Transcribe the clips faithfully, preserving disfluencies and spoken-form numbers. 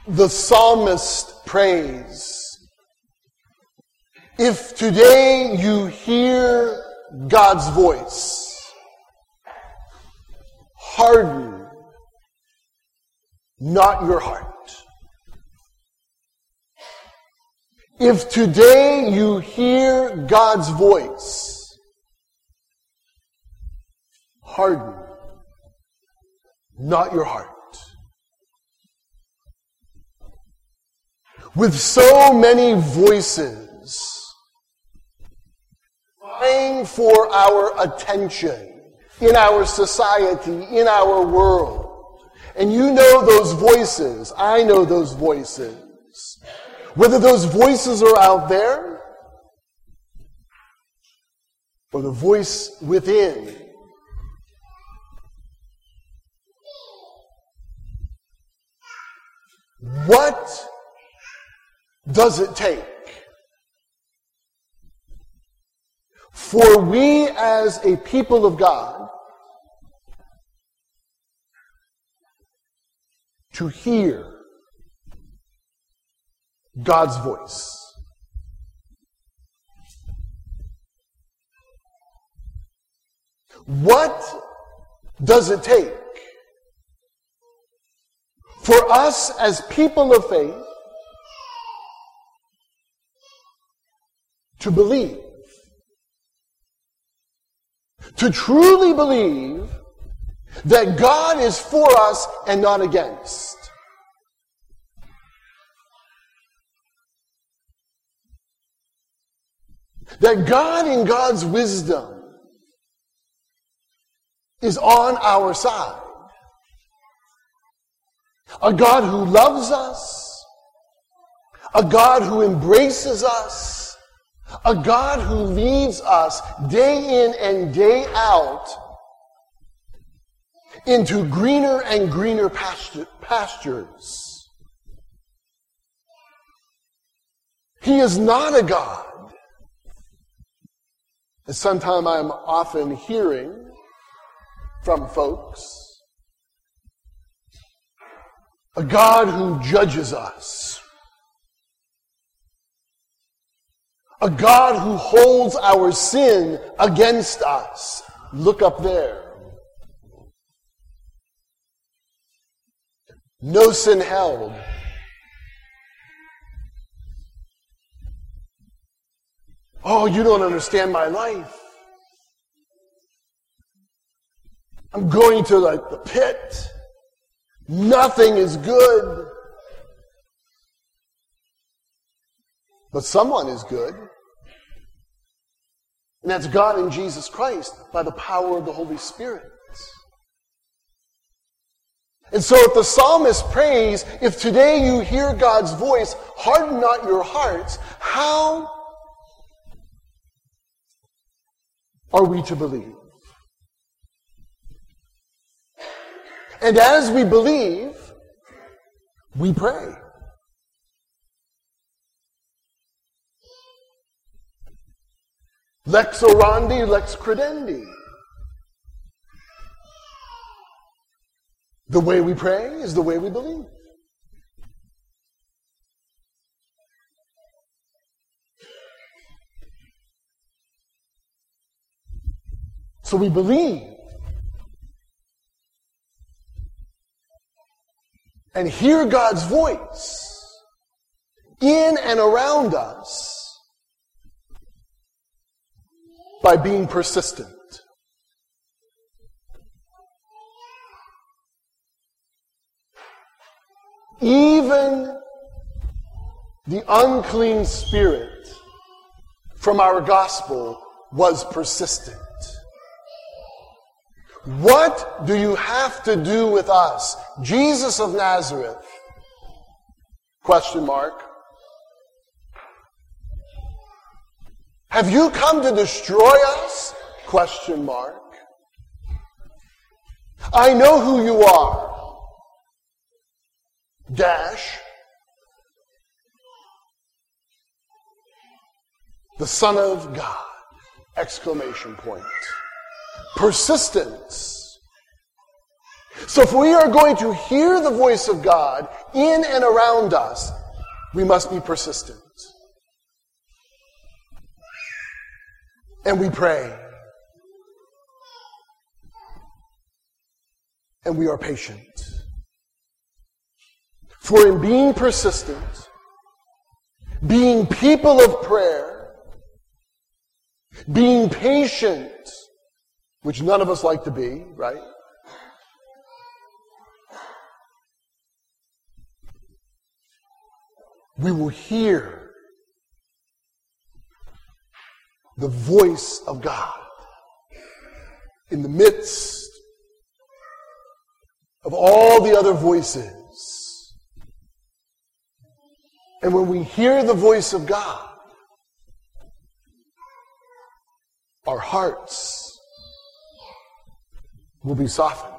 The psalmist prays, if today you hear God's voice, harden not your heart. If today you hear God's voice, harden not your heart. With so many voices vying for our attention in our society, in our world, and you know those voices, I know those voices, whether those voices are out there or the voice within. What does it take for we as a people of God to hear God's voice? What does it take for us as people of faith to believe, to truly believe that God is for us and not against? That God in God's wisdom is on our side. A God who loves us, a God who embraces us, a God who leads us day in and day out into greener and greener pasture, pastures. He is not a God, as sometimes I'm often hearing from folks, a God who judges us. A God who holds our sin against us. Look up there. No sin held. Oh, you don't understand my life. I'm going to like the pit. Nothing is good. But someone is good. And that's God in Jesus Christ by the power of the Holy Spirit. And so if the psalmist prays, if today you hear God's voice, harden not your hearts, how are we to believe? And as we believe, we pray. Lex orandi, lex credendi. The way we pray is the way we believe. So we believe and hear God's voice in and around us by being persistent. Even the unclean spirit from our gospel was persistent. What do you have to do with us? Jesus of Nazareth? Question mark. Have you come to destroy us? Question mark. I know who you are. Dash. The Son of God. Exclamation point. Persistence. So if we are going to hear the voice of God in and around us, we must be persistent. And we pray. And we are patient. For in being persistent, being people of prayer, being patient, which none of us like to be, right? We will hear the voice of God in the midst of all the other voices. And when we hear the voice of God, our hearts will be softened.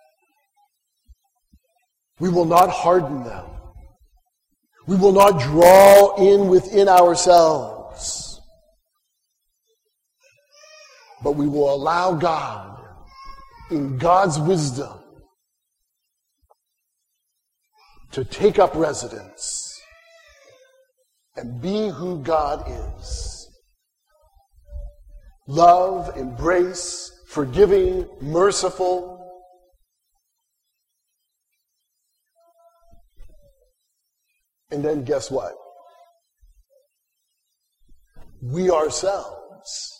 We will not harden them. We will not draw in within ourselves. But we will allow God, in God's wisdom, to take up residence and be who God is. Love, embrace, forgiving, merciful. And then guess what? We ourselves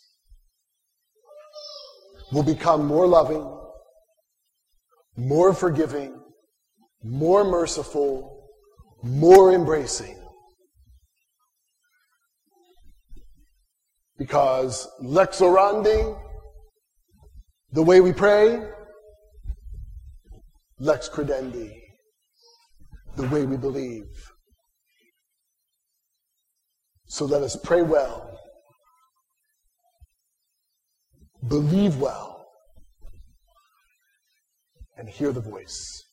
will become more loving, more forgiving, more merciful, more embracing. Because lex orandi, the way we pray, lex credendi, the way we believe. So let us pray well, believe well, and hear the voice.